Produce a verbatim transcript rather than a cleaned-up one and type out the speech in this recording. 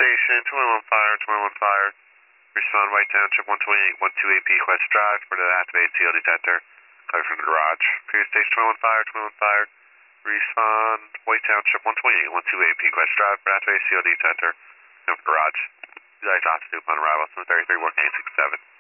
Station, twenty-one Fire, twenty-one Fire. Respond White Township, one twenty-eight, one two eight P Quest Drive for the activated C O detector. Coming from the garage. Pier Station, twenty-one Fire, twenty-one Fire. Respond White Township, one twenty-eight, one two eight P Quest Drive for activated C O detector. Coming from the garage. Lights altitude on arrival, thirty-three, working eight six seven.